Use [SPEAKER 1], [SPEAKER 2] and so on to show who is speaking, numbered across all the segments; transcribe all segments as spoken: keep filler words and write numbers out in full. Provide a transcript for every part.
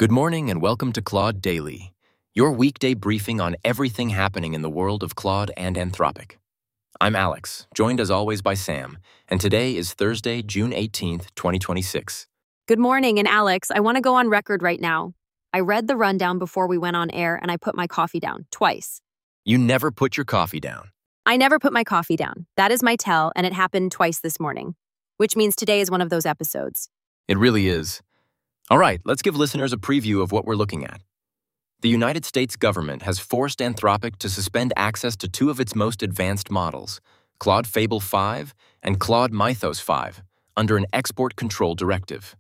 [SPEAKER 1] Good morning and welcome to Claude Daily, your weekday briefing on everything happening in the world of Claude and Anthropic. I'm Alex, joined as always by Sam, and today is Thursday, June eighteenth, twenty twenty-six.
[SPEAKER 2] Good morning, and Alex, I want to go on record right now. I read the rundown before we went on air and I put my coffee down twice.
[SPEAKER 1] You never put your coffee down.
[SPEAKER 2] I never put my coffee down. That is my tell, and it happened twice this morning, which means today is one of those episodes.
[SPEAKER 1] It really is. All right, let's give listeners a preview of what we're looking at. The United States government has forced Anthropic to suspend access to two of its most advanced models, Claude Fable five and Claude Mythos five, under an export control directive.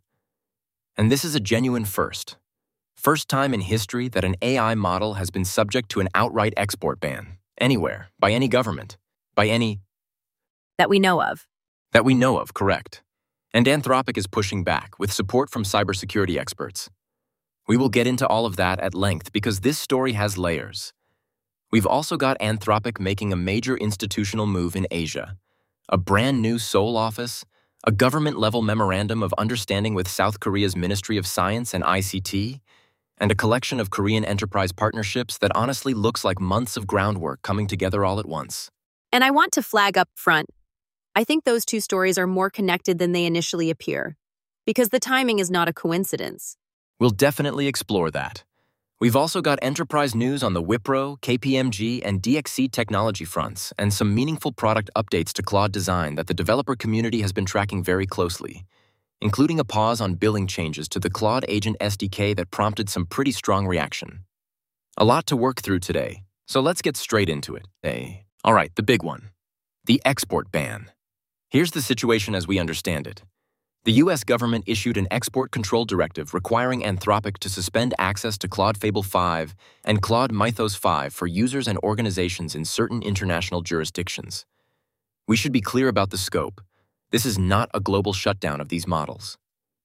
[SPEAKER 1] And this is a genuine first. First time in history that an A I model has been subject to an outright export ban, anywhere, by any government, by any...
[SPEAKER 2] That we know of.
[SPEAKER 1] That we know of, correct. And Anthropic is pushing back with support from cybersecurity experts. We will get into all of that at length because this story has layers. We've also got Anthropic making a major institutional move in Asia, a brand new Seoul office, a government-level memorandum of understanding with South Korea's Ministry of Science and I C T, and a collection of Korean enterprise partnerships that honestly looks like months of groundwork coming together all at once.
[SPEAKER 2] And I want to flag up front, I think those two stories are more connected than they initially appear, because the timing is not a coincidence.
[SPEAKER 1] We'll definitely explore that. We've also got enterprise news on the Wipro, K P M G, and D X C technology fronts, and some meaningful product updates to Claude Design that the developer community has been tracking very closely, including a pause on billing changes to the Claude Agent S D K that prompted some pretty strong reaction. A lot to work through today, so let's get straight into it. Hey. All right, the big one. The export ban. Here's the situation as we understand it. The U S government issued an export control directive requiring Anthropic to suspend access to Claude Fable five and Claude Mythos five for users and organizations in certain international jurisdictions. We should be clear about the scope. This is not a global shutdown of these models.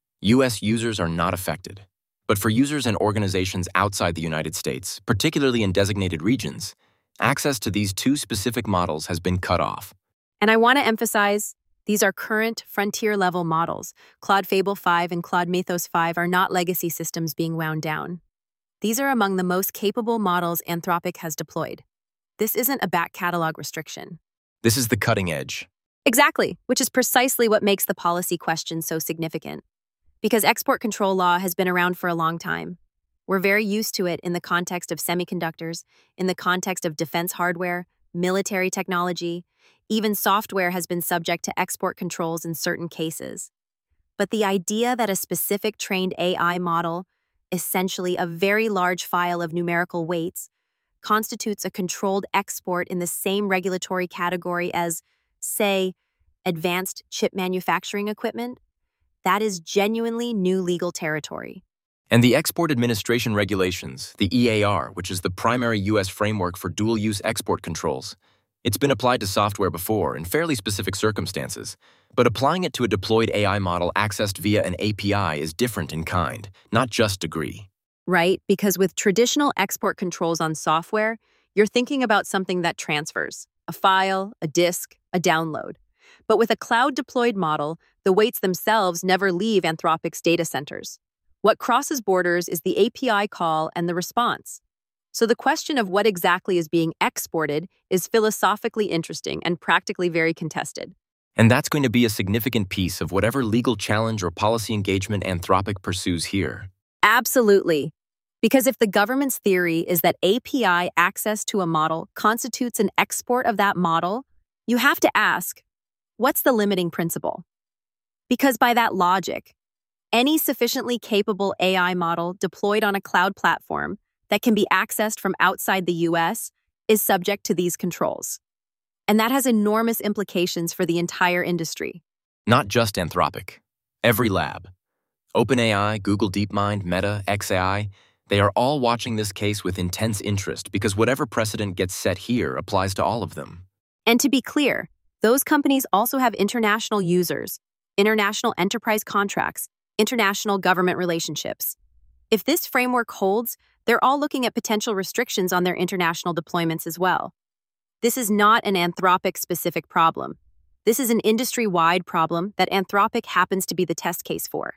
[SPEAKER 1] U S users are not affected. But for users and organizations outside the United States, particularly in designated regions, access to these two specific models has been cut off.
[SPEAKER 2] And I want to emphasize, these are current frontier-level models. Claude Fable five and Claude Mythos five are not legacy systems being wound down. These are among the most capable models Anthropic has deployed. This isn't a back catalog restriction.
[SPEAKER 1] This is the cutting edge.
[SPEAKER 2] Exactly, which is precisely what makes the policy question so significant. Because export control law has been around for a long time. We're very used to it in the context of semiconductors, in the context of defense hardware, military technology. Even software has been subject to export controls in certain cases. But the idea that a specific trained A I model, essentially a very large file of numerical weights, constitutes a controlled export in the same regulatory category as, say, advanced chip manufacturing equipment, that is genuinely new legal territory.
[SPEAKER 1] And the Export Administration Regulations, the E A R, which is the primary U S framework for dual-use export controls, it's been applied to software before in fairly specific circumstances, but applying it to a deployed A I model accessed via an A P I is different in kind, not just degree.
[SPEAKER 2] Right, because with traditional export controls on software, you're thinking about something that transfers, a file, a disk, a download. But with a cloud-deployed model, the weights themselves never leave Anthropic's data centers. What crosses borders is the A P I call and the response. So the question of what exactly is being exported is philosophically interesting and practically very contested.
[SPEAKER 1] And that's going to be a significant piece of whatever legal challenge or policy engagement Anthropic pursues here.
[SPEAKER 2] Absolutely. Because if the government's theory is that A P I access to a model constitutes an export of that model, you have to ask, what's the limiting principle? Because by that logic, any sufficiently capable A I model deployed on a cloud platform that can be accessed from outside the U S is subject to these controls. And that has enormous implications for the entire industry.
[SPEAKER 1] Not just Anthropic. Every lab. OpenAI, Google DeepMind, Meta, X A I, they are all watching this case with intense interest because whatever precedent gets set here applies to all of them.
[SPEAKER 2] And to be clear, those companies also have international users, international enterprise contracts, international government relationships. If this framework holds, they're all looking at potential restrictions on their international deployments as well. This is not an Anthropic-specific problem. This is an industry-wide problem that Anthropic happens to be the test case for.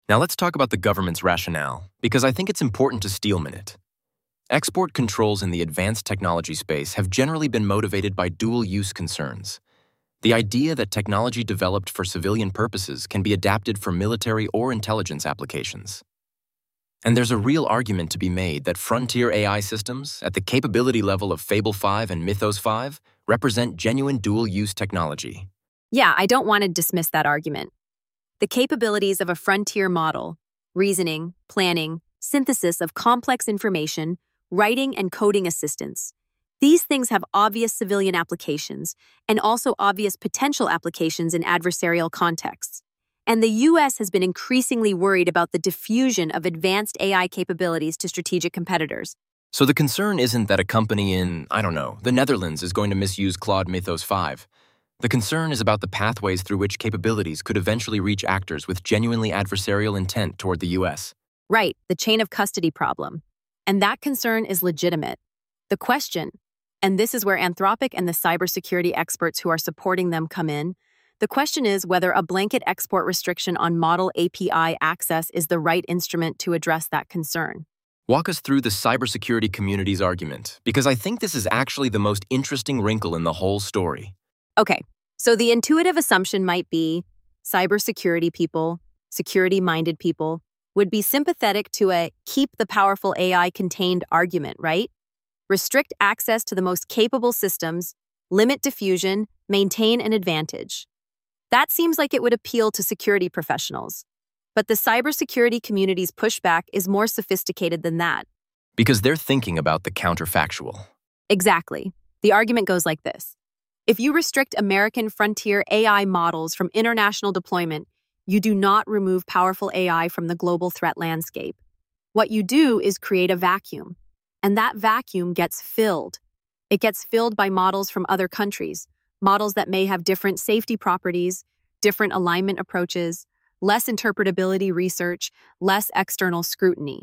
[SPEAKER 1] Now let's talk about the government's rationale, because I think it's important to steelman it. Export controls in the advanced technology space have generally been motivated by dual-use concerns. The idea that technology developed for civilian purposes can be adapted for military or intelligence applications. And there's a real argument to be made that frontier A I systems, at the capability level of Fable five and Mythos five, represent genuine dual-use technology.
[SPEAKER 2] Yeah, I don't want to dismiss that argument. The capabilities of a frontier model, reasoning, planning, synthesis of complex information, writing and coding assistance, these things have obvious civilian applications and also obvious potential applications in adversarial contexts. And the U S has been increasingly worried about the diffusion of advanced A I capabilities to strategic competitors.
[SPEAKER 1] So the concern isn't that a company in, I don't know, the Netherlands is going to misuse Claude Mythos five. The concern is about the pathways through which capabilities could eventually reach actors with genuinely adversarial intent toward the U S.
[SPEAKER 2] Right, the chain of custody problem. And that concern is legitimate. The question, and this is where Anthropic and the cybersecurity experts who are supporting them come in, the question is whether a blanket export restriction on model A P I access is the right instrument to address that concern.
[SPEAKER 1] Walk us through the cybersecurity community's argument, because I think this is actually the most interesting wrinkle in the whole story.
[SPEAKER 2] Okay, so the intuitive assumption might be cybersecurity people, security-minded people, would be sympathetic to a keep the powerful A I contained argument, right? Restrict access to the most capable systems, limit diffusion, maintain an advantage. That seems like it would appeal to security professionals. But the cybersecurity community's pushback is more sophisticated than that.
[SPEAKER 1] Because they're thinking about the counterfactual.
[SPEAKER 2] Exactly. The argument goes like this. If you restrict American frontier A I models from international deployment, you do not remove powerful A I from the global threat landscape. What you do is create a vacuum, and that vacuum gets filled. It gets filled by models from other countries, models that may have different safety properties, different alignment approaches, less interpretability research, less external scrutiny.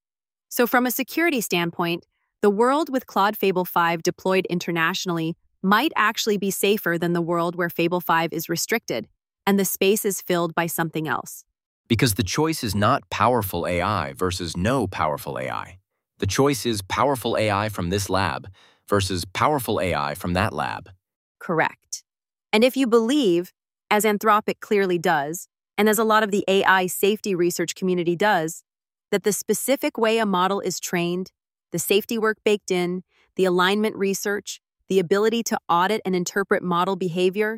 [SPEAKER 2] So from a security standpoint, the world with Claude Fable five deployed internationally might actually be safer than the world where Fable five is restricted, and the space is filled by something else.
[SPEAKER 1] Because the choice is not powerful A I versus no powerful A I. The choice is powerful A I from this lab versus powerful A I from that lab.
[SPEAKER 2] Correct. And if you believe, as Anthropic clearly does, and as a lot of the A I safety research community does, that the specific way a model is trained, the safety work baked in, the alignment research, the ability to audit and interpret model behavior,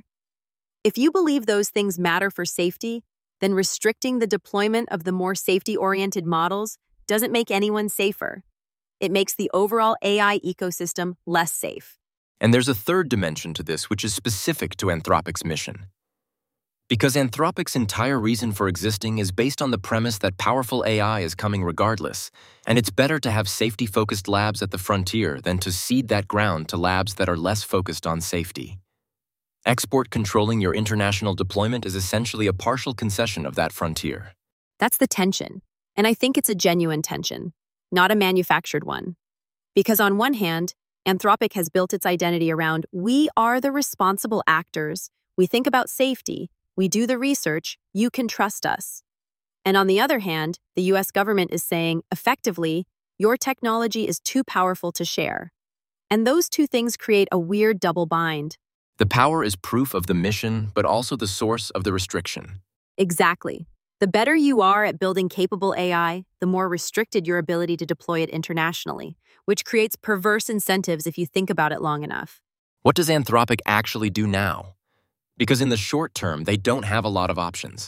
[SPEAKER 2] if you believe those things matter for safety, then restricting the deployment of the more safety-oriented models doesn't make anyone safer. It makes the overall A I ecosystem less safe.
[SPEAKER 1] And there's a third dimension to this which is specific to Anthropic's mission. Because Anthropic's entire reason for existing is based on the premise that powerful A I is coming regardless, and it's better to have safety-focused labs at the frontier than to cede that ground to labs that are less focused on safety. Export controlling your international deployment is essentially a partial concession of that frontier.
[SPEAKER 2] That's the tension, and I think it's a genuine tension, not a manufactured one. Because on one hand, Anthropic has built its identity around we are the responsible actors, we think about safety, we do the research, you can trust us. And on the other hand, the U S government is saying, effectively, your technology is too powerful to share. And those two things create a weird double bind.
[SPEAKER 1] The power is proof of the mission, but also the source of the restriction.
[SPEAKER 2] Exactly. The better you are at building capable A I, the more restricted your ability to deploy it internationally, which creates perverse incentives if you think about it long enough.
[SPEAKER 1] What does Anthropic actually do now? Because in the short term, they don't have a lot of options.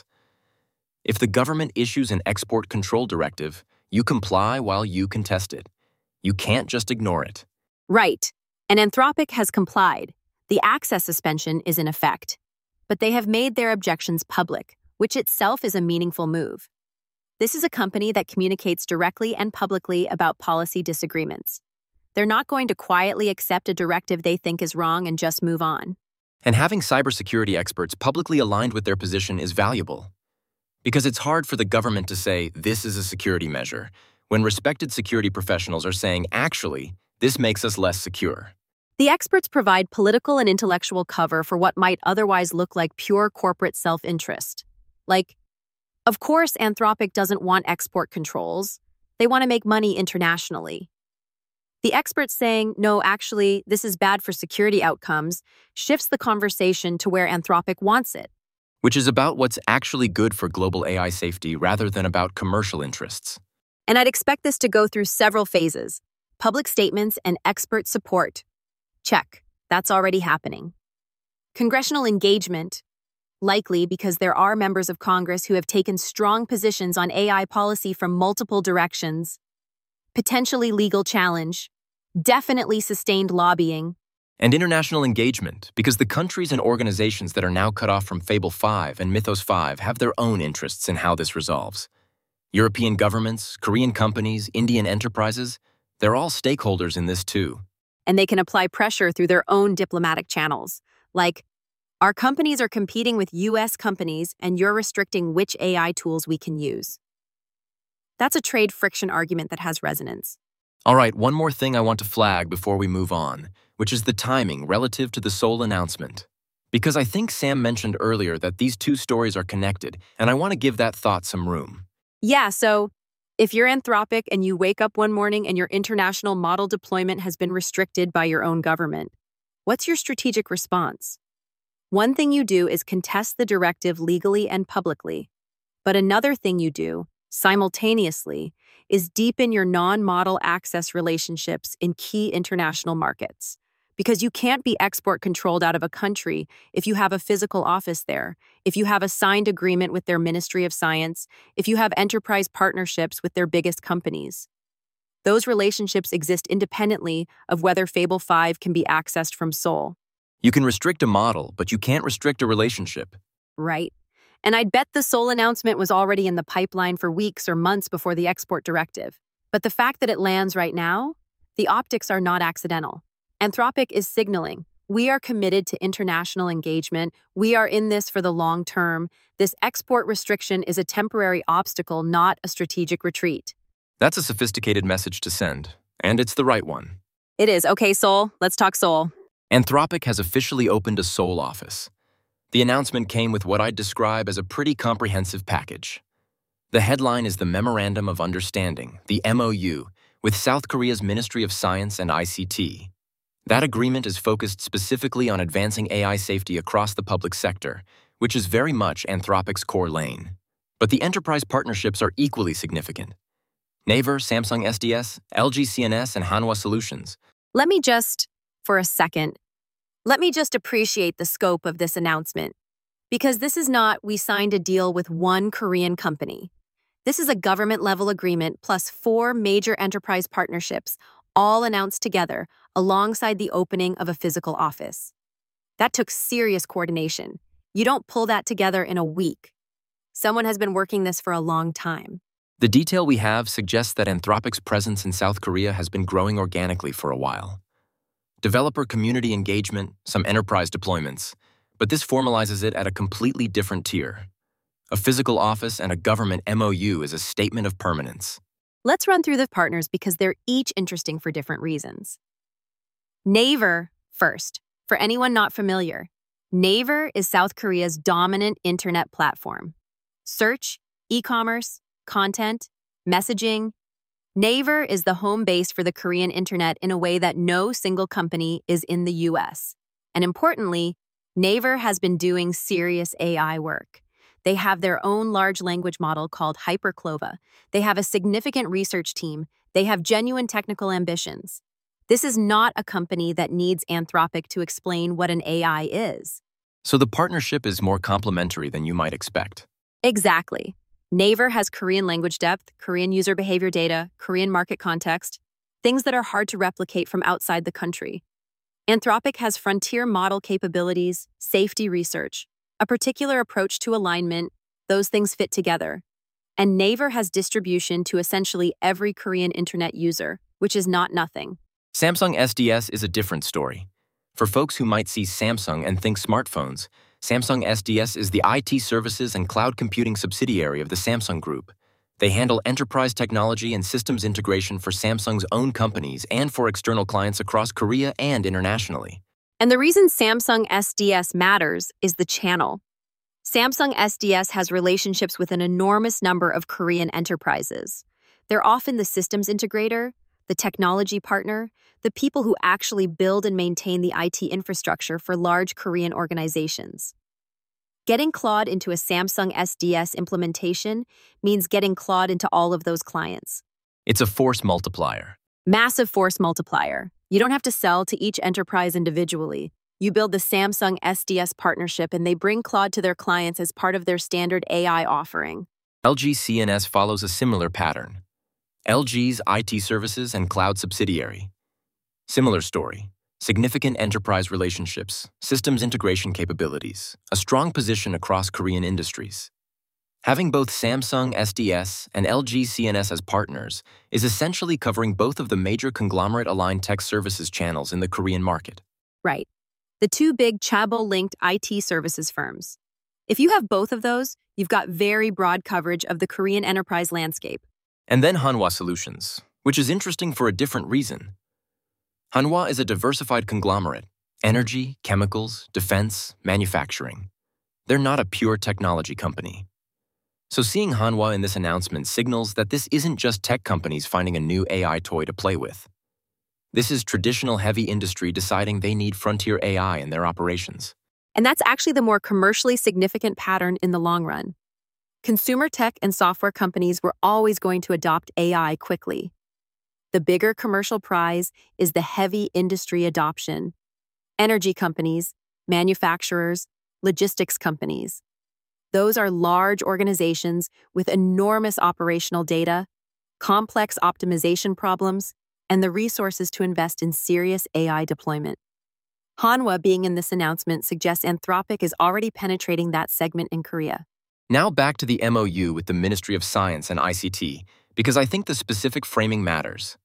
[SPEAKER 1] If the government issues an export control directive, you comply while you contest it. You can't just ignore it.
[SPEAKER 2] Right. And Anthropic has complied. The access suspension is in effect. But they have made their objections public, which itself is a meaningful move. This is a company that communicates directly and publicly about policy disagreements. They're not going to quietly accept a directive they think is wrong and just move on.
[SPEAKER 1] And having cybersecurity experts publicly aligned with their position is valuable. Because it's hard for the government to say, this is a security measure, when respected security professionals are saying, actually, this makes us less secure.
[SPEAKER 2] The experts provide political and intellectual cover for what might otherwise look like pure corporate self-interest. Like, Of course, Anthropic doesn't want export controls. They want to make money internationally. The experts saying, no, actually, this is bad for security outcomes, shifts the conversation to where Anthropic wants it.
[SPEAKER 1] Which is about what's actually good for global A I safety rather than about commercial interests.
[SPEAKER 2] And I'd expect this to go through several phases: public statements and expert support. Check. That's already happening. Congressional engagement. Likely because there are members of Congress who have taken strong positions on A I policy from multiple directions. Potentially legal challenge. Definitely sustained lobbying.
[SPEAKER 1] And international engagement, because the countries and organizations that are now cut off from Fable five and Mythos five have their own interests in how this resolves. European governments, Korean companies, Indian enterprises, they're all stakeholders in this too.
[SPEAKER 2] And they can apply pressure through their own diplomatic channels, like, our companies are competing with U S companies and you're restricting which A I tools we can use. That's a trade friction argument that has resonance.
[SPEAKER 1] All right, one more thing I want to flag before we move on, which is the timing relative to the Seoul announcement. Because I think Sam mentioned earlier that these two stories are connected, and I want to give that thought some room.
[SPEAKER 2] Yeah, so if you're Anthropic and you wake up one morning and your international model deployment has been restricted by your own government, what's your strategic response? One thing you do is contest the directive legally and publicly. But another thing you do, simultaneously, is deepen your non-model access relationships in key international markets. Because you can't be export controlled out of a country if you have a physical office there, if you have a signed agreement with their Ministry of Science, if you have enterprise partnerships with their biggest companies. Those relationships exist independently of whether Fable five can be accessed from Seoul.
[SPEAKER 1] You can restrict a model, but you can't restrict a relationship.
[SPEAKER 2] Right. And I'd bet the Seoul announcement was already in the pipeline for weeks or months before the export directive. But the fact that it lands right now, the optics are not accidental. Anthropic is signaling, we are committed to international engagement. We are in this for the long term. This export restriction is a temporary obstacle, not a strategic retreat.
[SPEAKER 1] That's a sophisticated message to send, and it's the right one.
[SPEAKER 2] It is. Okay, Seoul, let's talk Seoul.
[SPEAKER 1] Anthropic has officially opened a Seoul office. The announcement came with what I'd describe as a pretty comprehensive package. The headline is the Memorandum of Understanding, the M O U, with South Korea's Ministry of Science and I C T. That agreement is focused specifically on advancing A I safety across the public sector, which is very much Anthropic's core lane. But the enterprise partnerships are equally significant. Naver, Samsung S D S, L G C N S, and Hanwha Solutions.
[SPEAKER 2] Let me just, for a second, let me just appreciate the scope of this announcement. Because this is not, we signed a deal with one Korean company. This is a government-level agreement plus four major enterprise partnerships, all announced together, alongside the opening of a physical office. That took serious coordination. You don't pull that together in a week. Someone has been working this for a long time.
[SPEAKER 1] The detail we have suggests that Anthropic's presence in South Korea has been growing organically for a while. Developer community engagement, some enterprise deployments, but this formalizes it at a completely different tier. A physical office and a government M O U is a statement of permanence.
[SPEAKER 2] Let's run through the partners because they're each interesting for different reasons. Naver, first. For anyone not familiar, Naver is South Korea's dominant internet platform. Search, e-commerce, content, messaging. Naver is the home base for the Korean internet in a way that no single company is in the U S. And importantly, Naver has been doing serious A I work. They have their own large language model called Hyperclova. They have a significant research team. They have genuine technical ambitions. This is not a company that needs Anthropic to explain what an A I is.
[SPEAKER 1] So the partnership is more complementary than you might expect.
[SPEAKER 2] Exactly. Naver has Korean language depth, Korean user behavior data, Korean market context, things that are hard to replicate from outside the country. Anthropic has frontier model capabilities, safety research, a particular approach to alignment. Those things fit together. And Naver has distribution to essentially every Korean internet user, which is not nothing.
[SPEAKER 1] Samsung S D S is a different story. For folks who might see Samsung and think smartphones, Samsung S D S is the I T services and cloud computing subsidiary of the Samsung Group. They handle enterprise technology and systems integration for Samsung's own companies and for external clients across Korea and internationally.
[SPEAKER 2] And the reason Samsung S D S matters is the channel. Samsung S D S has relationships with an enormous number of Korean enterprises. They're often the systems integrator, the technology partner, the people who actually build and maintain the I T infrastructure for large Korean organizations. Getting Claude into a Samsung S D S implementation means getting Claude into all of those clients.
[SPEAKER 1] It's a force multiplier.
[SPEAKER 2] Massive force multiplier. You don't have to sell to each enterprise individually. You build the Samsung S D S partnership and they bring Claude to their clients as part of their standard A I offering.
[SPEAKER 1] L G C N S follows a similar pattern. L G's I T services and cloud subsidiary. Similar story. Significant enterprise relationships, systems integration capabilities, a strong position across Korean industries. Having both Samsung S D S and L G C N S as partners is essentially covering both of the major conglomerate-aligned tech services channels in the Korean market.
[SPEAKER 2] Right. The two big chaebol-linked I T services firms. If you have both of those, you've got very broad coverage of the Korean enterprise landscape.
[SPEAKER 1] And then Hanwha Solutions, which is interesting for a different reason. Hanwha is a diversified conglomerate: energy, chemicals, defense, manufacturing. They're not a pure technology company. So seeing Hanwha in this announcement signals that this isn't just tech companies finding a new A I toy to play with. This is traditional heavy industry deciding they need frontier A I in their operations.
[SPEAKER 2] And that's actually the more commercially significant pattern in the long run. Consumer tech and software companies were always going to adopt A I quickly. The bigger commercial prize is the heavy industry adoption. Energy companies, manufacturers, logistics companies. Those are large organizations with enormous operational data, complex optimization problems, and the resources to invest in serious A I deployment. Hanwha being in this announcement suggests Anthropic is already penetrating that segment in Korea.
[SPEAKER 1] Now back to the M O U with the Ministry of Science and I C T, because I think the specific framing matters.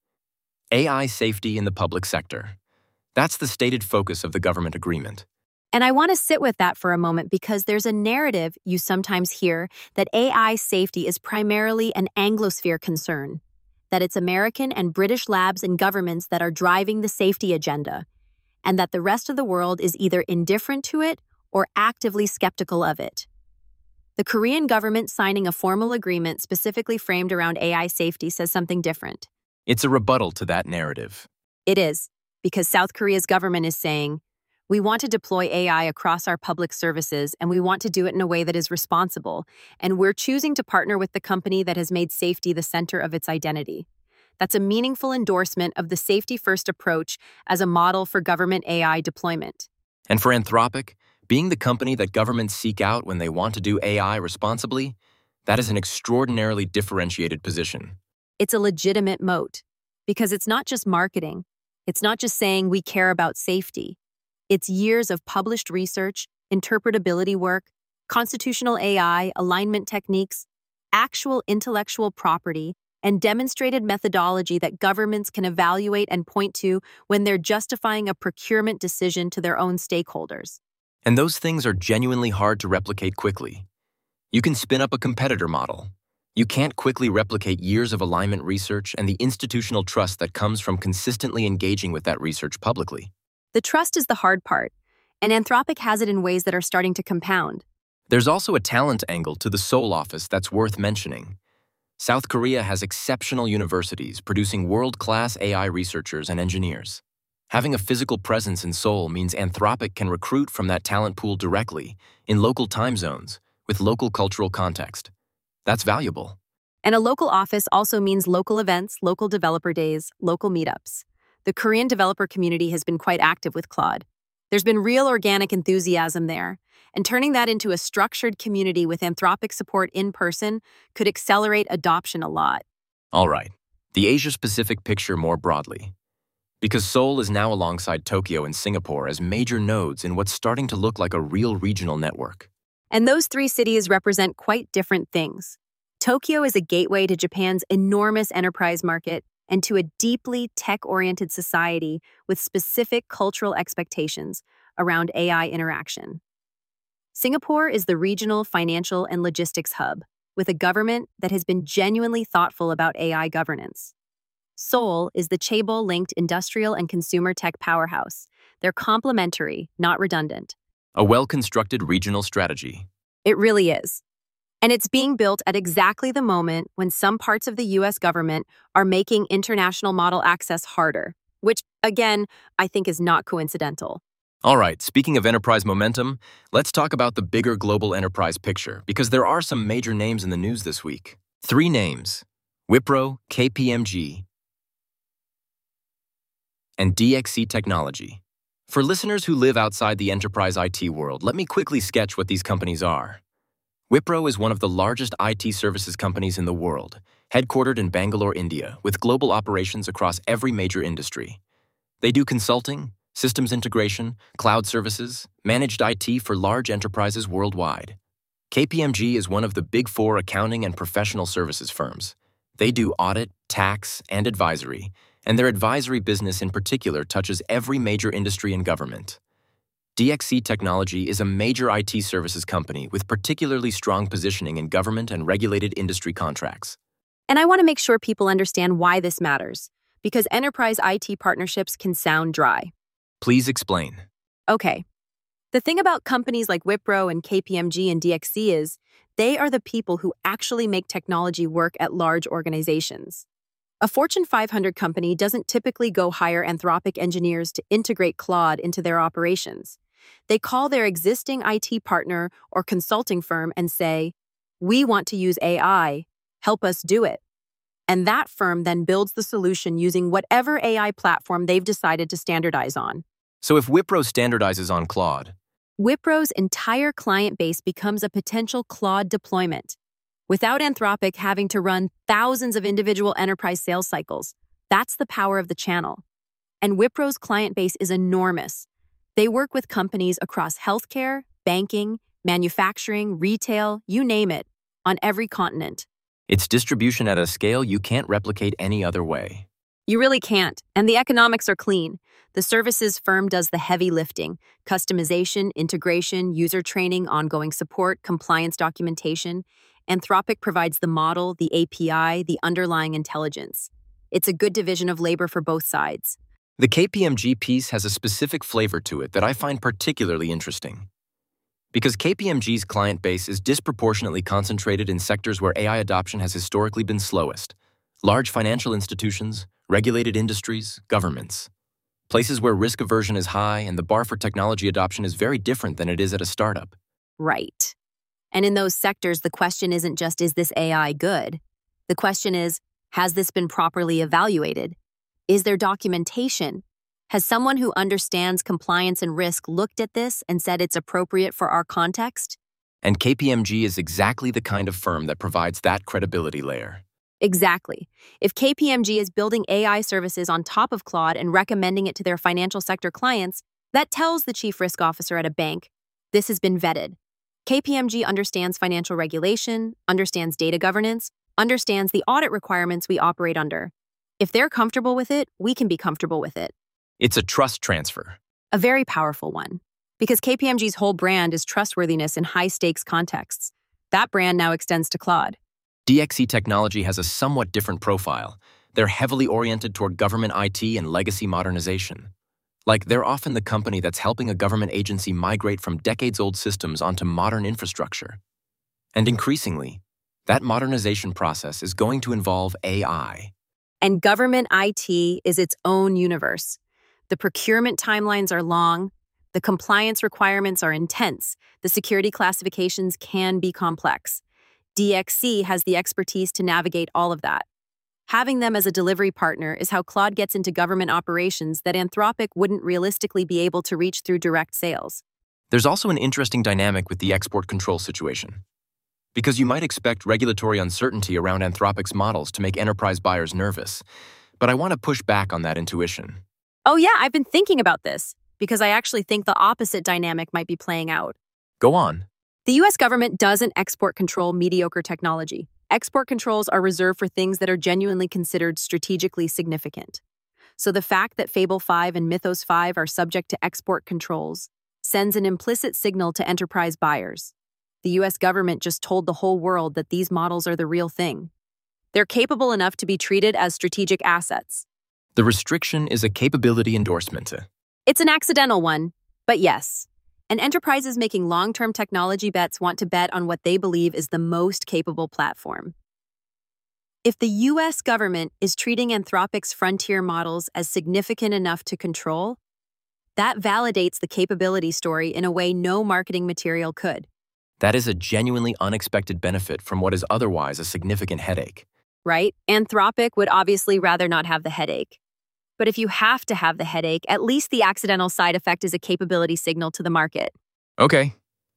[SPEAKER 1] A I safety in the public sector. That's the stated focus of the government agreement.
[SPEAKER 2] And I want to sit with that for a moment because there's a narrative you sometimes hear that A I safety is primarily an Anglosphere concern, that it's American and British labs and governments that are driving the safety agenda, and that the rest of the world is either indifferent to it or actively skeptical of it. The Korean government signing a formal agreement specifically framed around A I safety says something different.
[SPEAKER 1] It's a rebuttal to that narrative.
[SPEAKER 2] It is, because South Korea's government is saying, we want to deploy A I across our public services, and we want to do it in a way that is responsible, and we're choosing to partner with the company that has made safety the center of its identity. That's a meaningful endorsement of the safety-first approach as a model for government A I deployment.
[SPEAKER 1] And for Anthropic, being the company that governments seek out when they want to do A I responsibly, that is an extraordinarily differentiated position.
[SPEAKER 2] It's a legitimate moat, because it's not just marketing. It's not just saying we care about safety. It's years of published research, interpretability work, constitutional A I, alignment techniques, actual intellectual property, and demonstrated methodology that governments can evaluate and point to when they're justifying a procurement decision to their own stakeholders.
[SPEAKER 1] And those things are genuinely hard to replicate quickly. You can spin up a competitor model. You can't quickly replicate years of alignment research and the institutional trust that comes from consistently engaging with that research publicly.
[SPEAKER 2] The trust is the hard part, and Anthropic has it in ways that are starting to compound.
[SPEAKER 1] There's also a talent angle to the Seoul office that's worth mentioning. South Korea has exceptional universities producing world-class A I researchers and engineers. Having a physical presence in Seoul means Anthropic can recruit from that talent pool directly, in local time zones, with local cultural context. That's valuable.
[SPEAKER 2] And a local office also means local events, local developer days, local meetups. The Korean developer community has been quite active with Claude. There's been real organic enthusiasm there, and turning that into a structured community with Anthropic support in person could accelerate adoption a lot.
[SPEAKER 1] All right, the Asia-Pacific picture more broadly. Because Seoul is now alongside Tokyo and Singapore as major nodes in what's starting to look like a real regional network.
[SPEAKER 2] And those three cities represent quite different things. Tokyo is a gateway to Japan's enormous enterprise market and to a deeply tech-oriented society with specific cultural expectations around A I interaction. Singapore is the regional financial and logistics hub, with a government that has been genuinely thoughtful about A I governance. Seoul is the chaebol-linked industrial and consumer tech powerhouse. They're complementary, not redundant.
[SPEAKER 1] A well-constructed regional strategy.
[SPEAKER 2] It really is. And it's being built at exactly the moment when some parts of the U S government are making international model access harder, which, again, I think is not coincidental.
[SPEAKER 1] All right, speaking of enterprise momentum, let's talk about the bigger global enterprise picture, because there are some major names in the news this week. Three names: Wipro, K P M G, and D X C Technology. For listeners who live outside the enterprise I T world, let me quickly sketch what these companies are. Wipro is one of the largest I T services companies in the world, headquartered in Bangalore, India, with global operations across every major industry. They do consulting, systems integration, cloud services, managed I T for large enterprises worldwide. K P M G is one of the big four accounting and professional services firms. They do audit, tax, and advisory, and their advisory business in particular touches every major industry and government. D X C Technology is a major I T services company with particularly strong positioning in government and regulated industry contracts.
[SPEAKER 2] And I want to make sure people understand why this matters, because enterprise I T partnerships can sound dry.
[SPEAKER 1] Please explain.
[SPEAKER 2] Okay. The thing about companies like Wipro and K P M G and D X C is they are the people who actually make technology work at large organizations. A Fortune five hundred company doesn't typically go hire Anthropic engineers to integrate Claude into their operations. They call their existing I T partner or consulting firm and say, "We want to use A I. Help us do it." And that firm then builds the solution using whatever A I platform they've decided to standardize on.
[SPEAKER 1] So if Wipro standardizes on Claude,
[SPEAKER 2] Wipro's entire client base becomes a potential Claude deployment, without Anthropic having to run thousands of individual enterprise sales cycles. That's the power of the channel. And Wipro's client base is enormous. They work with companies across healthcare, banking, manufacturing, retail, you name it, on every continent.
[SPEAKER 1] it's distribution at a scale you can't replicate any other way.
[SPEAKER 2] You really can't, and the economics are clean. The services firm does the heavy lifting: customization, integration, user training, ongoing support, compliance documentation. Anthropic provides the model, the A P I, the underlying intelligence. It's a good division of labor for both sides.
[SPEAKER 1] The K P M G piece has a specific flavor to it that I find particularly interesting. Because K P M G's client base is disproportionately concentrated in sectors where A I adoption has historically been slowest: large financial institutions, regulated industries, governments. Places where risk aversion is high and the bar for technology adoption is very different than it is at a startup.
[SPEAKER 2] Right. And in those sectors, the question isn't just, is this A I good? The question is, has this been properly evaluated? Is there documentation? Has someone who understands compliance and risk looked at this and said it's appropriate for our context?
[SPEAKER 1] And K P M G is exactly the kind of firm that provides that credibility layer.
[SPEAKER 2] Exactly. If K P M G is building A I services on top of Claude and recommending it to their financial sector clients, that tells the chief risk officer at a bank, this has been vetted. K P M G understands financial regulation, understands data governance, understands the audit requirements we operate under. If they're comfortable with it, we can be comfortable with it.
[SPEAKER 1] It's a trust transfer.
[SPEAKER 2] A very powerful one. Because K P M G's whole brand is trustworthiness in high-stakes contexts. That brand now extends to Claude.
[SPEAKER 1] D X C Technology has a somewhat different profile. They're heavily oriented toward government I T and legacy modernization. Like, they're often the company that's helping a government agency migrate from decades-old systems onto modern infrastructure. And increasingly, that modernization process is going to involve A I.
[SPEAKER 2] And government I T is its own universe. The procurement timelines are long, the compliance requirements are intense, the security classifications can be complex. D X C has the expertise to navigate all of that. Having them as a delivery partner is how Claude gets into government operations that Anthropic wouldn't realistically be able to reach through direct sales.
[SPEAKER 1] There's also an interesting dynamic with the export control situation. Because you might expect regulatory uncertainty around Anthropic's models to make enterprise buyers nervous, but I want to push back on that intuition.
[SPEAKER 2] Oh yeah, I've been thinking about this, because I actually think the opposite dynamic might be playing out.
[SPEAKER 1] Go on.
[SPEAKER 2] The U S government doesn't export control mediocre technology. Export controls are reserved for things that are genuinely considered strategically significant. So the fact that Fable five and Mythos five are subject to export controls sends an implicit signal to enterprise buyers. The U S government just told the whole world that these models are the real thing. They're capable enough to be treated as strategic assets.
[SPEAKER 1] The restriction is a capability endorsement.
[SPEAKER 2] It's an accidental one, but yes. And enterprises making long-term technology bets want to bet on what they believe is the most capable platform. If the U S government is treating Anthropic's frontier models as significant enough to control, that validates the capability story in a way no marketing material could.
[SPEAKER 1] That is a genuinely unexpected benefit from what is otherwise a significant headache.
[SPEAKER 2] Right? Anthropic would obviously rather not have the headache. But if you have to have the headache, at least the accidental side effect is a capability signal to the market.
[SPEAKER 1] Okay.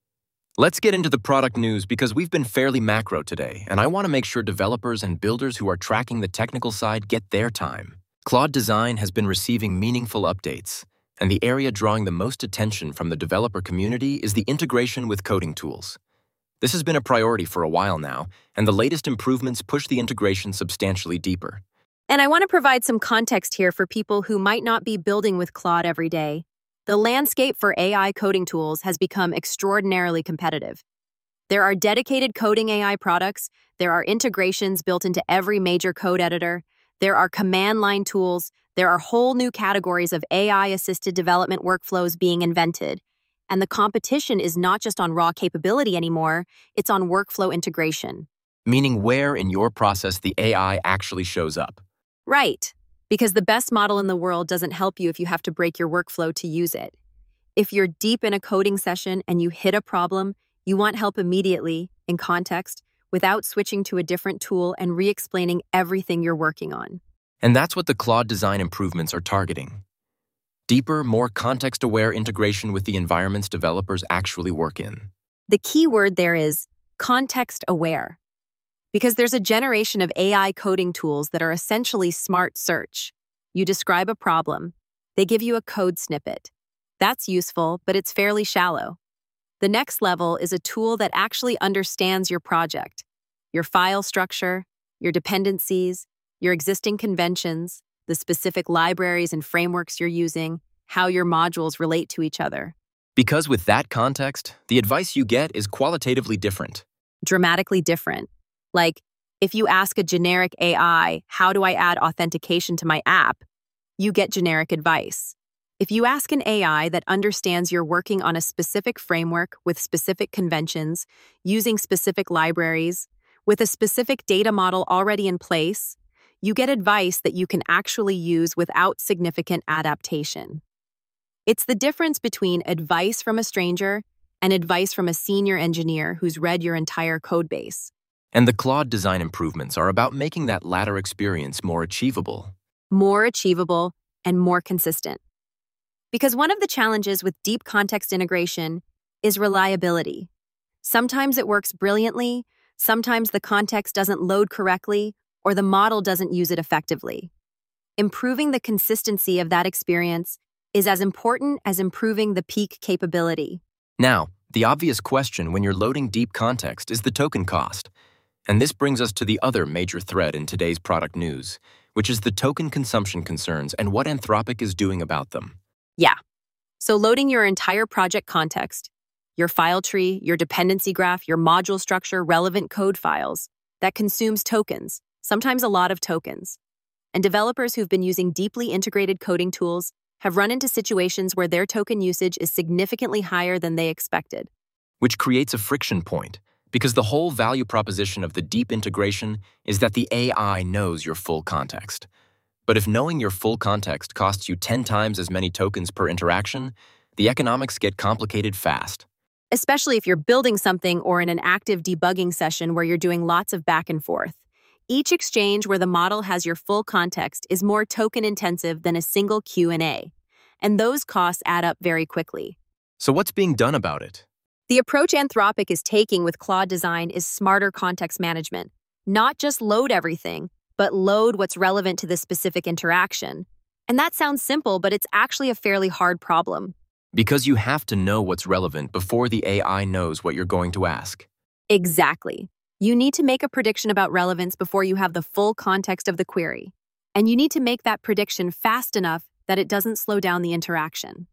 [SPEAKER 1] Let's get into the product news because we've been fairly macro today, and I want to make sure developers and builders who are tracking the technical side get their time. Claude Design has been receiving meaningful updates, and the area drawing the most attention from the developer community is the integration with coding tools. This has been a priority for a while now, and the latest improvements push the integration substantially deeper.
[SPEAKER 2] And I want to provide some context here for people who might not be building with Claude every day. The landscape for A I coding tools has become extraordinarily competitive. There are dedicated coding A I products, there are integrations built into every major code editor, there are command line tools, there are whole new categories of A I-assisted development workflows being invented. And the competition is not just on raw capability anymore, it's on workflow integration.
[SPEAKER 1] Meaning where in your process the A I actually shows up.
[SPEAKER 2] Right, because the best model in the world doesn't help you if you have to break your workflow to use it. If you're deep in a coding session and you hit a problem, you want help immediately, in context, without switching to a different tool and re-explaining everything you're working on.
[SPEAKER 1] And that's what the Claude Design improvements are targeting. Deeper, more context-aware integration with the environments developers actually work in.
[SPEAKER 2] The key word there is context-aware. Because there's a generation of A I coding tools that are essentially smart search. You describe a problem, they give you a code snippet. That's useful, but it's fairly shallow. The next level is a tool that actually understands your project, your file structure, your dependencies, your existing conventions, the specific libraries and frameworks you're using, how your modules relate to each other.
[SPEAKER 1] Because with that context, the advice you get is qualitatively different.
[SPEAKER 2] Dramatically different. Like, if you ask a generic A I, how do I add authentication to my app? You get generic advice. If you ask an A I that understands you're working on a specific framework with specific conventions, using specific libraries, with a specific data model already in place, you get advice that you can actually use without significant adaptation. It's the difference between advice from a stranger and advice from a senior engineer who's read your entire code base.
[SPEAKER 1] And the Claude Design improvements are about making that latter experience more achievable.
[SPEAKER 2] More achievable and more consistent. Because one of the challenges with deep context integration is reliability. Sometimes it works brilliantly, sometimes the context doesn't load correctly, or the model doesn't use it effectively. Improving the consistency of that experience is as important as improving the peak capability.
[SPEAKER 1] Now, the obvious question when you're loading deep context is the token cost. And this brings us to the other major thread in today's product news, which is the token consumption concerns and what Anthropic is doing about them.
[SPEAKER 2] Yeah. So loading your entire project context, your file tree, your dependency graph, your module structure, relevant code files, that consumes tokens, sometimes a lot of tokens. And developers who've been using deeply integrated coding tools have run into situations where their token usage is significantly higher than they expected.
[SPEAKER 1] Which creates a friction point, because the whole value proposition of the deep integration is that the A I knows your full context. But if knowing your full context costs you ten times as many tokens per interaction, the economics get complicated fast.
[SPEAKER 2] Especially if you're building something or in an active debugging session where you're doing lots of back and forth. Each exchange where the model has your full context is more token-intensive than a single Q and A, and those costs add up very quickly.
[SPEAKER 1] So what's being done about it?
[SPEAKER 2] The approach Anthropic is taking with Claude Design is smarter context management. Not just load everything, but load what's relevant to the specific interaction. And that sounds simple, but it's actually a fairly hard problem.
[SPEAKER 1] Because you have to know what's relevant before the A I knows what you're going to ask.
[SPEAKER 2] Exactly. You need to make a prediction about relevance before you have the full context of the query. And you need to make that prediction fast enough that it doesn't slow down the interaction.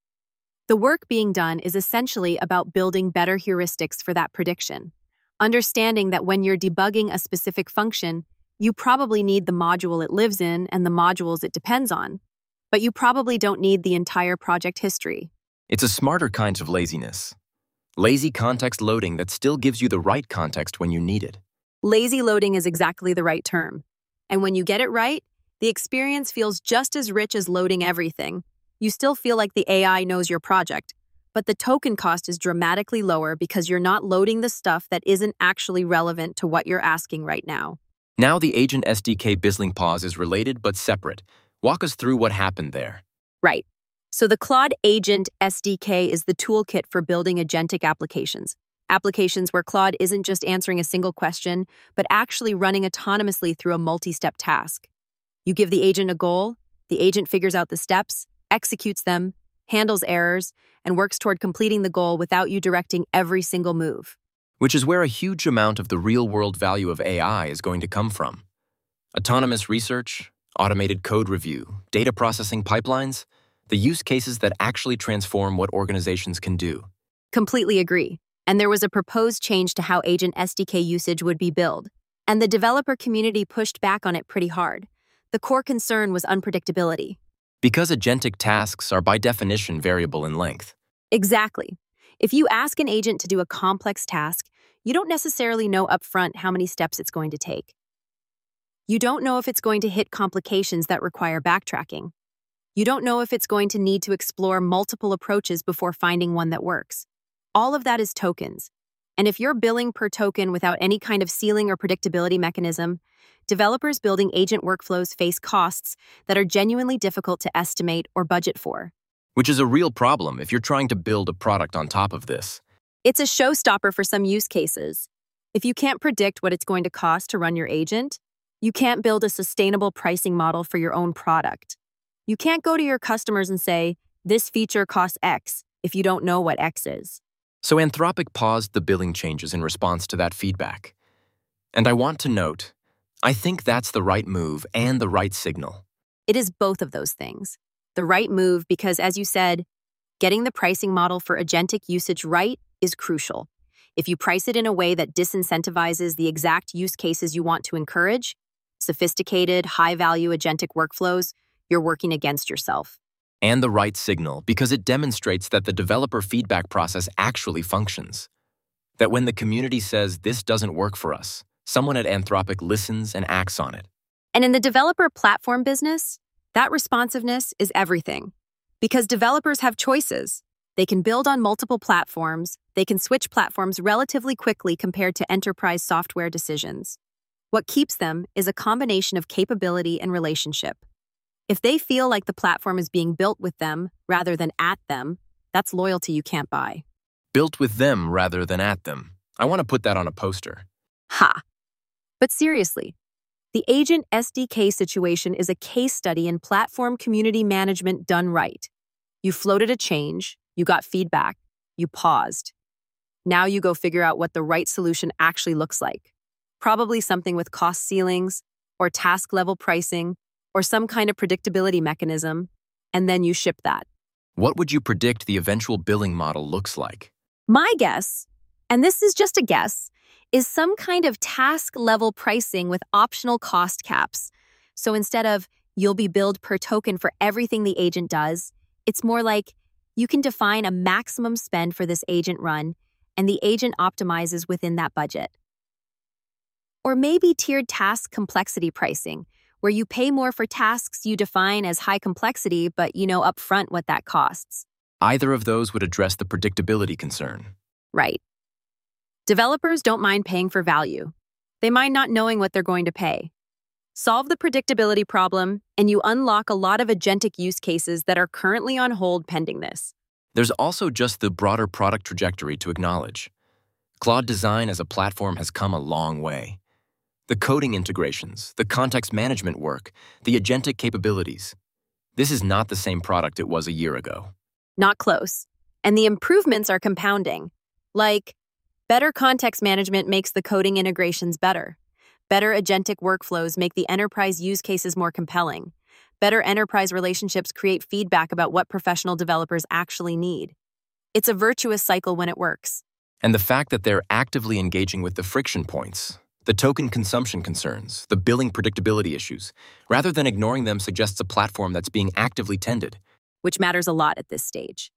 [SPEAKER 2] The work being done is essentially about building better heuristics for that prediction. Understanding that when you're debugging a specific function, you probably need the module it lives in and the modules it depends on, but you probably don't need the entire project history.
[SPEAKER 1] It's a smarter kind of laziness. Lazy context loading that still gives you the right context when you need it.
[SPEAKER 2] Lazy loading is exactly the right term. And when you get it right, the experience feels just as rich as loading everything. You still feel like the A I knows your project, but the token cost is dramatically lower because you're not loading the stuff that isn't actually relevant to what you're asking right now.
[SPEAKER 1] Now the Agent S D K Bizzling pause is related but separate. Walk us through what happened there.
[SPEAKER 2] Right. So the Claude Agent S D K is the toolkit for building agentic applications. Applications where Claude isn't just answering a single question, but actually running autonomously through a multi-step task. You give the agent a goal, the agent figures out the steps, executes them, handles errors, and works toward completing the goal without you directing every single move.
[SPEAKER 1] Which is where a huge amount of the real-world value of A I is going to come from. Autonomous research, automated code review, data processing pipelines, the use cases that actually transform what organizations can do.
[SPEAKER 2] Completely agree. And there was a proposed change to how Agent S D K usage would be billed, and the developer community pushed back on it pretty hard. The core concern was unpredictability.
[SPEAKER 1] Because agentic tasks are by definition variable in length.
[SPEAKER 2] Exactly. If you ask an agent to do a complex task, you don't necessarily know upfront how many steps it's going to take. You don't know if it's going to hit complications that require backtracking. You don't know if it's going to need to explore multiple approaches before finding one that works. All of that is tokens. And if you're billing per token without any kind of ceiling or predictability mechanism, developers building agent workflows face costs that are genuinely difficult to estimate or budget for.
[SPEAKER 1] Which is a real problem if you're trying to build a product on top of this.
[SPEAKER 2] It's a showstopper for some use cases. If you can't predict what it's going to cost to run your agent, you can't build a sustainable pricing model for your own product. You can't go to your customers and say, this feature costs X, if you don't know what X is.
[SPEAKER 1] So Anthropic paused the billing changes in response to that feedback. And I want to note, I think that's the right move and the right signal.
[SPEAKER 2] It is both of those things. The right move because, as you said, getting the pricing model for agentic usage right is crucial. If you price it in a way that disincentivizes the exact use cases you want to encourage, sophisticated, high-value agentic workflows, you're working against yourself.
[SPEAKER 1] And the right signal because it demonstrates that the developer feedback process actually functions. That when the community says this doesn't work for us, someone at Anthropic listens and acts on it.
[SPEAKER 2] And in the developer platform business, that responsiveness is everything. Because developers have choices. They can build on multiple platforms. They can switch platforms relatively quickly compared to enterprise software decisions. What keeps them is a combination of capability and relationship. If they feel like the platform is being built with them rather than at them, that's loyalty you can't buy.
[SPEAKER 1] Built with them rather than at them. I want to put that on a poster.
[SPEAKER 2] Ha! But seriously, the Agent S D K situation is a case study in platform community management done right. You floated a change, you got feedback, you paused. Now you go figure out what the right solution actually looks like. Probably something with cost ceilings, or task-level pricing, or some kind of predictability mechanism, and then you ship that.
[SPEAKER 1] What would you predict the eventual billing model looks like?
[SPEAKER 2] My guess, and this is just a guess, is some kind of task-level pricing with optional cost caps. So instead of you'll be billed per token for everything the agent does, it's more like you can define a maximum spend for this agent run, and the agent optimizes within that budget. Or maybe tiered task complexity pricing, where you pay more for tasks you define as high complexity, but you know upfront what that costs.
[SPEAKER 1] Either of those would address the predictability concern.
[SPEAKER 2] Right. Developers don't mind paying for value. They mind not knowing what they're going to pay. Solve the predictability problem, and you unlock a lot of agentic use cases that are currently on hold pending this.
[SPEAKER 1] There's also just the broader product trajectory to acknowledge. Claude Design as a platform has come a long way. The coding integrations, the context management work, the agentic capabilities. This is not the same product it was a year ago.
[SPEAKER 2] Not close. And the improvements are compounding. Like, better context management makes the coding integrations better. Better agentic workflows make the enterprise use cases more compelling. Better enterprise relationships create feedback about what professional developers actually need. It's a virtuous cycle when it works.
[SPEAKER 1] And the fact that they're actively engaging with the friction points, the token consumption concerns, the billing predictability issues, rather than ignoring them suggests a platform that's being actively tended.
[SPEAKER 2] Which matters a lot at this stage.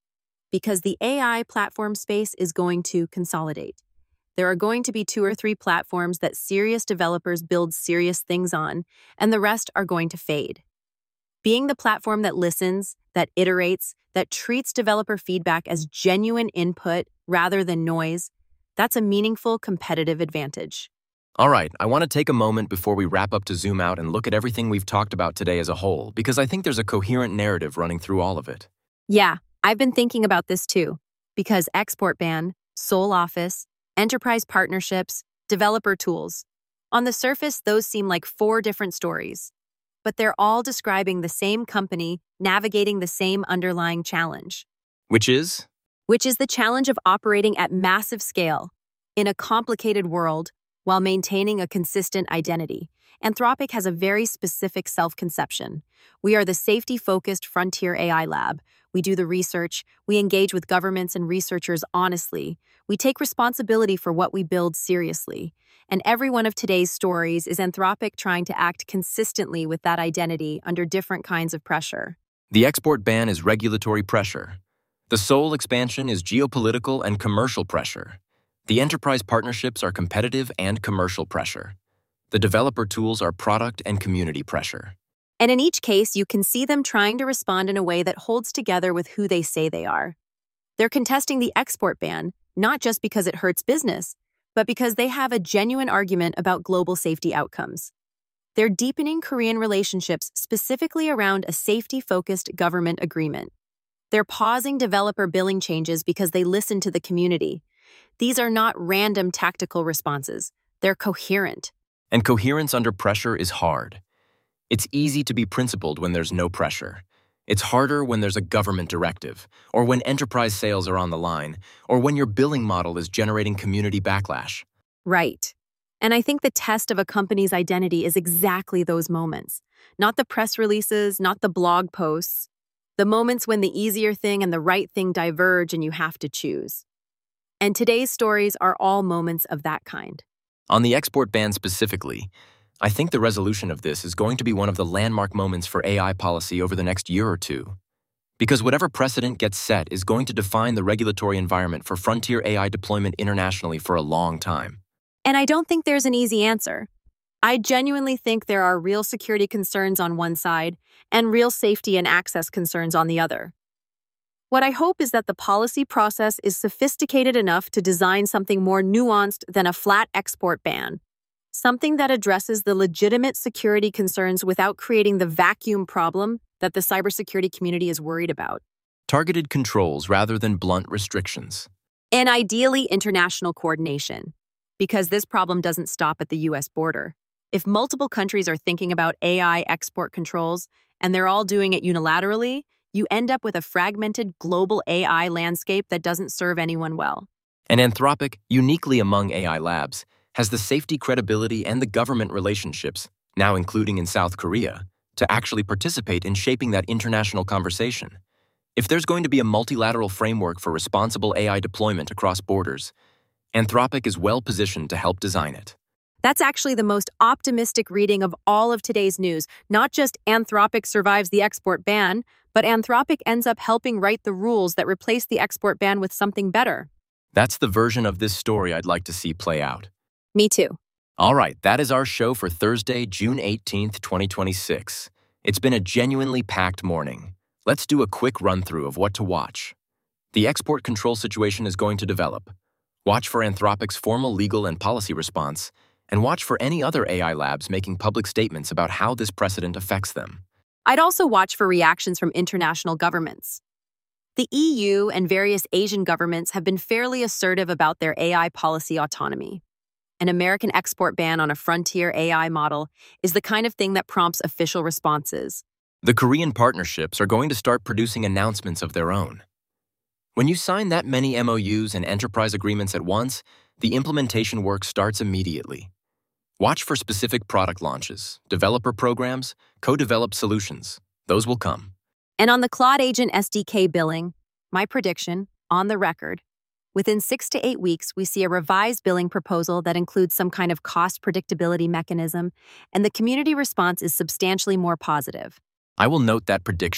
[SPEAKER 2] because the A I platform space is going to consolidate. There are going to be two or three platforms that serious developers build serious things on, and the rest are going to fade. Being the platform that listens, that iterates, that treats developer feedback as genuine input rather than noise, that's a meaningful competitive advantage.
[SPEAKER 1] All right, I want to take a moment before we wrap up to zoom out and look at everything we've talked about today as a whole, because I think there's a coherent narrative running through all of it.
[SPEAKER 2] Yeah, I've been thinking about this too, because export ban, sole office, enterprise partnerships, developer tools. On the surface, those seem like four different stories, but they're all describing the same company navigating the same underlying challenge.
[SPEAKER 1] Which is?
[SPEAKER 2] Which is the challenge of operating at massive scale, in a complicated world, while maintaining a consistent identity. Anthropic has a very specific self-conception. We are the safety-focused frontier A I lab. We do the research, we engage with governments and researchers honestly, we take responsibility for what we build seriously. And every one of today's stories is Anthropic trying to act consistently with that identity under different kinds of pressure.
[SPEAKER 1] The export ban is regulatory pressure. The sole expansion is geopolitical and commercial pressure. The enterprise partnerships are competitive and commercial pressure. The developer tools are product and community pressure.
[SPEAKER 2] And in each case, you can see them trying to respond in a way that holds together with who they say they are. They're contesting the export ban, not just because it hurts business, but because they have a genuine argument about global safety outcomes. They're deepening Korean relationships specifically around a safety-focused government agreement. They're pausing developer billing changes because they listen to the community. These are not random tactical responses. They're coherent.
[SPEAKER 1] And coherence under pressure is hard. It's easy to be principled when there's no pressure. It's harder when there's a government directive, or when enterprise sales are on the line, or when your billing model is generating community backlash.
[SPEAKER 2] Right. And I think the test of a company's identity is exactly those moments. Not the press releases, not the blog posts. The moments when the easier thing and the right thing diverge and you have to choose. And today's stories are all moments of that kind.
[SPEAKER 1] On the export ban specifically, I think the resolution of this is going to be one of the landmark moments for A I policy over the next year or two. Because whatever precedent gets set is going to define the regulatory environment for frontier A I deployment internationally for a long time.
[SPEAKER 2] And I don't think there's an easy answer. I genuinely think there are real security concerns on one side and real safety and access concerns on the other. What I hope is that the policy process is sophisticated enough to design something more nuanced than a flat export ban. Something that addresses the legitimate security concerns without creating the vacuum problem that the cybersecurity community is worried about.
[SPEAKER 1] Targeted controls rather than blunt restrictions.
[SPEAKER 2] And ideally, international coordination, because this problem doesn't stop at the U S border. If multiple countries are thinking about A I export controls and they're all doing it unilaterally, you end up with a fragmented global A I landscape that doesn't serve anyone well.
[SPEAKER 1] And Anthropic, uniquely among A I labs, has the safety, credibility, and the government relationships, now including in South Korea, to actually participate in shaping that international conversation. If there's going to be a multilateral framework for responsible A I deployment across borders, Anthropic is well positioned to help design it.
[SPEAKER 2] That's actually the most optimistic reading of all of today's news. Not just Anthropic survives the export ban, but Anthropic ends up helping write the rules that replace the export ban with something better.
[SPEAKER 1] That's the version of this story I'd like to see play out.
[SPEAKER 2] Me too.
[SPEAKER 1] All right, that is our show for Thursday, June eighteenth, twenty twenty-six. It's been a genuinely packed morning. Let's do a quick run-through of what to watch. The export control situation is going to develop. Watch for Anthropic's formal legal and policy response, and watch for any other A I labs making public statements about how this precedent affects them.
[SPEAKER 2] I'd also watch for reactions from international governments. The E U and various Asian governments have been fairly assertive about their A I policy autonomy. An American export ban on a frontier A I model is the kind of thing that prompts official responses.
[SPEAKER 1] The Korean partnerships are going to start producing announcements of their own. When you sign that many M O Us and enterprise agreements at once, the implementation work starts immediately. Watch for specific product launches, developer programs, co-developed solutions. Those will come.
[SPEAKER 2] And on the Claude Agent S D K billing, my prediction, on the record, within six to eight weeks, we see a revised billing proposal that includes some kind of cost predictability mechanism, and the community response is substantially more positive.
[SPEAKER 1] I will note that prediction.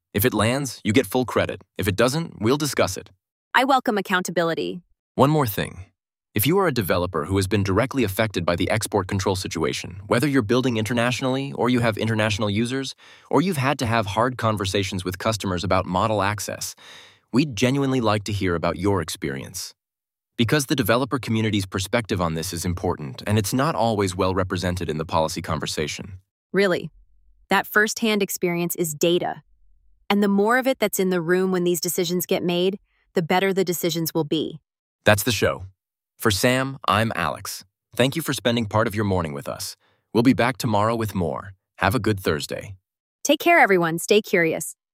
[SPEAKER 1] If it lands, you get full credit. If it doesn't, we'll discuss it.
[SPEAKER 2] I welcome accountability.
[SPEAKER 1] One more thing. If you are a developer who has been directly affected by the export control situation, whether you're building internationally or you have international users, or you've had to have hard conversations with customers about model access, we'd genuinely like to hear about your experience. Because the developer community's perspective on this is important, and it's not always well represented in the policy conversation.
[SPEAKER 2] Really, that firsthand experience is data. And the more of it that's in the room when these decisions get made, the better the decisions will be.
[SPEAKER 1] That's the show. For Sam, I'm Alex. Thank you for spending part of your morning with us. We'll be back tomorrow with more. Have a good Thursday.
[SPEAKER 2] Take care, everyone. Stay curious.